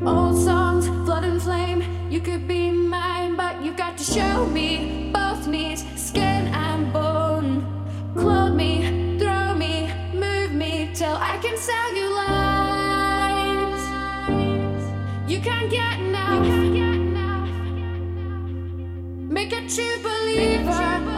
Old songs, flood and flame. You could be mine, but you got to show me both knees, skin and bone. Clothe me, throw me, move me till I can sell you lines. You can't get enough. Make a true believer.